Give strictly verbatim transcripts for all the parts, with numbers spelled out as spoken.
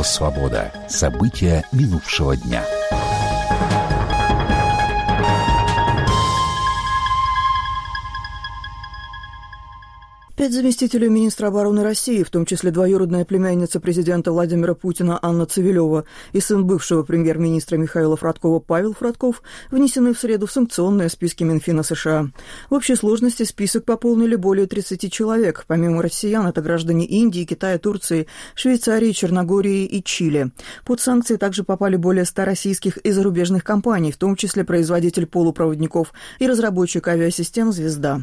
Радио «Свобода». События минувшего дня. Пять заместителей министра обороны России, в том числе двоюродная племянница президента Владимира Путина Анна Цивилева и сын бывшего премьер-министра Михаила Фродкова Павел Фродков, внесены в среду в санкционные списки Минфина США. В общей сложности список пополнили более тридцати человек. Помимо россиян, это граждане Индии, Китая, Турции, Швейцарии, Черногории и Чили. Под санкции также попали более ста российских и зарубежных компаний, в том числе производитель полупроводников и разработчик авиасистем «Звезда».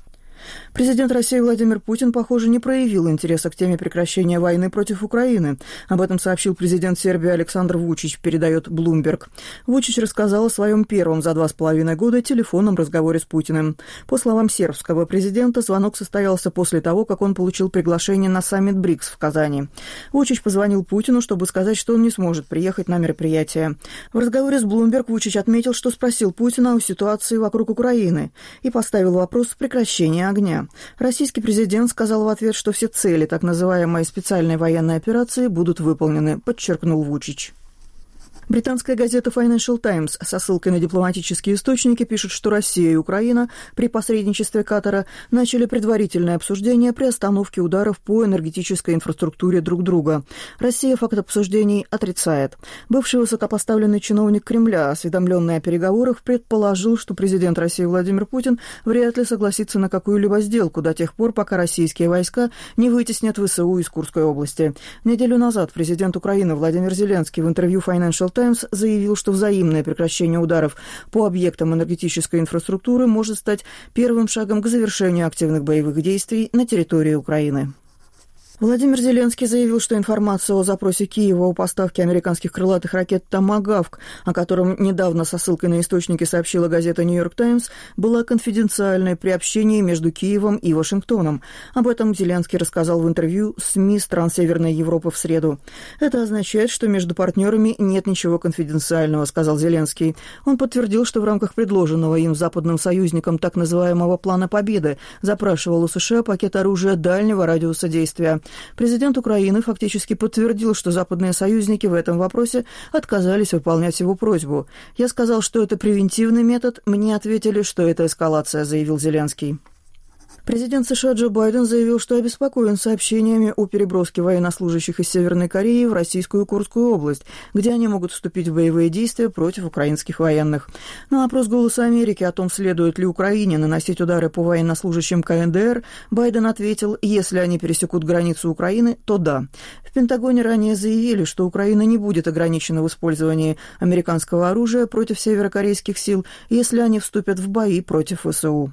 Президент России Владимир Путин, похоже, не проявил интереса к теме прекращения войны против Украины. Об этом сообщил президент Сербии Александр Вучич, передает Bloomberg. Вучич рассказал о своем первом за два с половиной года телефонном разговоре с Путиным. По словам сербского президента, звонок состоялся после того, как он получил приглашение на саммит БРИКС в Казани. Вучич позвонил Путину, чтобы сказать, что он не сможет приехать на мероприятие. В разговоре с Bloomberg Вучич отметил, что спросил Путина о ситуации вокруг Украины и поставил вопрос прекращения огня. Российский президент сказал в ответ, что все цели так называемой специальной военной операции будут выполнены, подчеркнул Вучич. Британская газета Financial Times со ссылкой на дипломатические источники пишет, что Россия и Украина при посредничестве Катара начали предварительное обсуждение приостановки ударов по энергетической инфраструктуре друг друга. Россия факт обсуждений отрицает. Бывший высокопоставленный чиновник Кремля, осведомленный о переговорах, предположил, что президент России Владимир Путин вряд ли согласится на какую-либо сделку до тех пор, пока российские войска не вытеснят ВСУ из Курской области. Неделю назад президент Украины Владимир Зеленский в интервью Financial Times заявил, что взаимное прекращение ударов по объектам энергетической инфраструктуры может стать первым шагом к завершению активных боевых действий на территории Украины. Владимир Зеленский заявил, что информация о запросе Киева о поставке американских крылатых ракет «Томагавк», о котором недавно со ссылкой на источники сообщила газета «Нью-Йорк Таймс», была конфиденциальной при общении между Киевом и Вашингтоном. Об этом Зеленский рассказал в интервью СМИ стран Северной Европы в среду. «Это означает, что между партнерами нет ничего конфиденциального», — сказал Зеленский. Он подтвердил, что в рамках предложенного им западным союзникам так называемого «Плана Победы» запрашивал у США пакет оружия дальнего радиуса действия. Президент Украины фактически подтвердил, что западные союзники в этом вопросе отказались выполнять его просьбу. «Я сказал, что это превентивный метод, мне ответили, что это эскалация», — заявил Зеленский. Президент США Джо Байден заявил, что обеспокоен сообщениями о переброске военнослужащих из Северной Кореи в российскую Курскую область, где они могут вступить в боевые действия против украинских военных. На вопрос «Голоса Америки» о том, следует ли Украине наносить удары по военнослужащим ка эн дэ эр, Байден ответил, если они пересекут границу Украины, то да. В Пентагоне ранее заявили, что Украина не будет ограничена в использовании американского оружия против северокорейских сил, если они вступят в бои против ВСУ.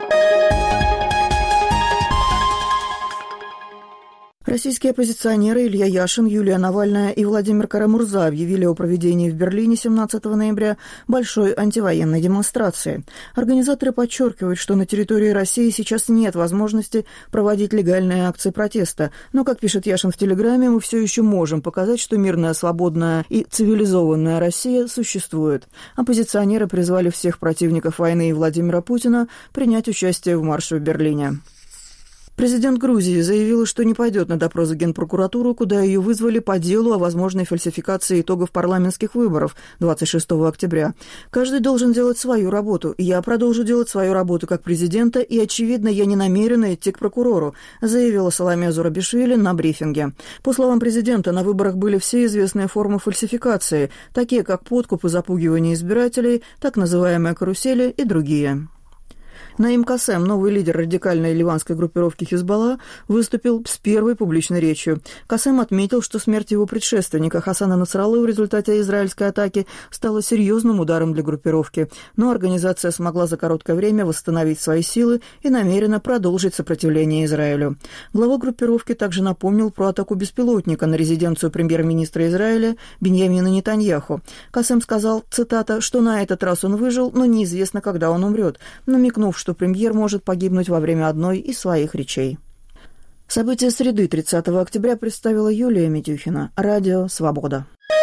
Российские оппозиционеры Илья Яшин, Юлия Навальная и Владимир Кара-Мурза объявили о проведении в Берлине семнадцатого ноября большой антивоенной демонстрации. Организаторы подчеркивают, что на территории России сейчас нет возможности проводить легальные акции протеста. Но, как пишет Яшин в Телеграме, мы все еще можем показать, что мирная, свободная и цивилизованная Россия существует. Оппозиционеры призвали всех противников войны и Владимира Путина принять участие в марше в Берлине. Президент Грузии заявила, что не пойдет на допрос в Генпрокуратуру, куда ее вызвали по делу о возможной фальсификации итогов парламентских выборов двадцать шестого октября. «Каждый должен делать свою работу. Я продолжу делать свою работу как президента, и, очевидно, я не намерена идти к прокурору», заявила Саломе Зурабишвили на брифинге. По словам президента, на выборах были все известные формы фальсификации, такие как подкуп и запугивание избирателей, так называемые карусели и другие. Наим Касем, новый лидер радикальной ливанской группировки Хизбалла, выступил с первой публичной речью. Касем отметил, что смерть его предшественника Хасана Насраллы в результате израильской атаки стала серьезным ударом для группировки, но организация смогла за короткое время восстановить свои силы и намерена продолжить сопротивление Израилю. Глава группировки также напомнил про атаку беспилотника на резиденцию премьер-министра Израиля Биньямина Нетаньяху. Касем сказал, цитата, что на этот раз он выжил, но неизвестно, когда он умрет, намекнув, что что премьер может погибнуть во время одной из своих речей. События среды тридцатого октября представила Юлия Митюхина. Радио «Свобода».